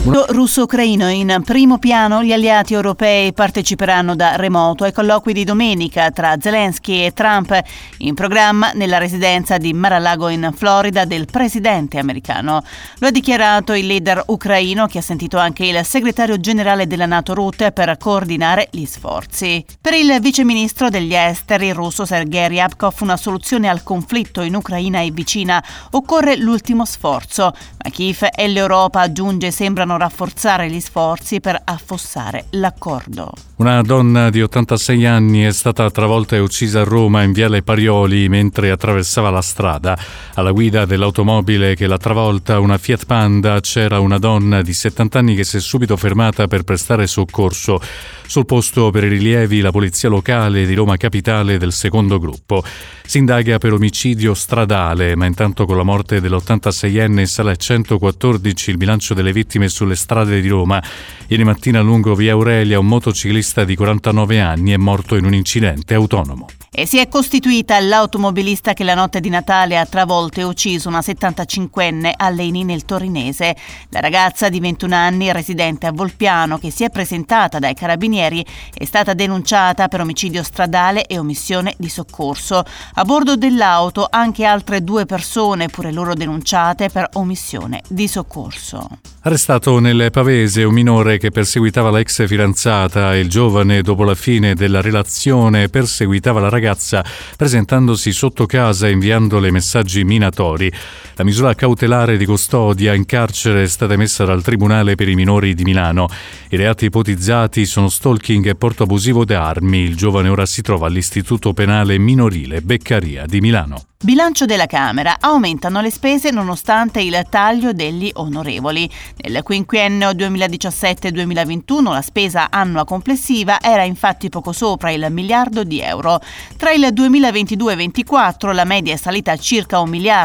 Russo-ucraino in primo piano, gli alleati europei parteciperanno da remoto ai colloqui di domenica tra Zelensky e Trump, in programma nella residenza di Mar-a-Lago in Florida del presidente americano. Lo ha dichiarato il leader ucraino, che ha sentito anche il segretario generale della NATO Rutte per coordinare gli sforzi. Per il viceministro degli esteri russo Sergei Ryabkov una soluzione al conflitto in Ucraina è vicina, occorre l'ultimo sforzo, ma Kiev e l'Europa, aggiunge, sembrano rafforzare gli sforzi per affossare l'accordo. Una donna di 86 anni è stata travolta e uccisa a Roma in Viale Parioli mentre attraversava la strada. Alla guida dell'automobile che l'ha travolta, una Fiat Panda, c'era una donna di 70 anni che si è subito fermata per prestare soccorso. Sul posto, per i rilievi, la polizia locale di Roma Capitale del secondo gruppo. Si indaga per omicidio stradale, ma intanto con la morte dell'86enne sale a 114 il bilancio delle vittime sulle strade di Roma. Ieri mattina lungo via Aurelia un motociclista di 49 anni è morto in un incidente autonomo. E si è costituita l'automobilista che la notte di Natale ha travolto e ucciso una 75enne a Leni nel Torinese. La ragazza di 21 anni, residente a Volpiano, che si è presentata dai carabinieri, è stata denunciata per omicidio stradale e omissione di soccorso. A bordo dell'auto anche altre 2 persone, pure loro denunciate per omissione di soccorso. Arrestato nel Pavese un minore che perseguitava la ex fidanzata. Il giovane, dopo la fine della relazione, perseguitava la ragazza presentandosi sotto casa e inviandole messaggi minatori. La misura cautelare di custodia in carcere è stata emessa dal Tribunale per i minori di Milano. I reati ipotizzati sono stalking e porto abusivo d'armi. Il giovane ora si trova all'Istituto Penale Minorile Beccaria di Milano. Bilancio della Camera. Aumentano le spese nonostante il taglio degli onorevoli. Nel quinquennio 2017-2021 la spesa annua complessiva era infatti poco sopra il miliardo di euro. Tra il 2022-24 la media è salita a circa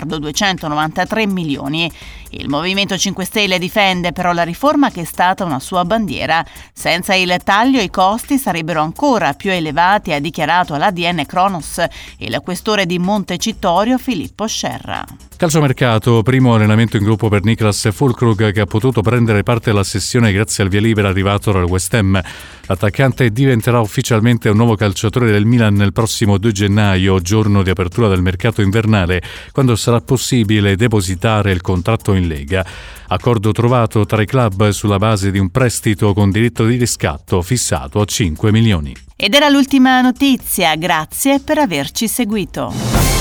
1.293 milioni. Il Movimento 5 Stelle difende però la riforma, che è stata una sua bandiera. Senza il taglio i costi sarebbero ancora più elevati, ha dichiarato all'ADN Cronos il questore di Montecitorio Filippo Scerra. Calciomercato, primo allenamento in gruppo per Niklas Füllkrug, che ha potuto prendere parte alla sessione grazie al via libera arrivato dal West Ham. L'attaccante diventerà ufficialmente un nuovo calciatore del Milan il prossimo 2 gennaio, giorno di apertura del mercato invernale, quando sarà possibile depositare il contratto in Lega. Accordo trovato tra i club sulla base di un prestito con diritto di riscatto fissato a 5 milioni. Ed era l'ultima notizia, grazie per averci seguito.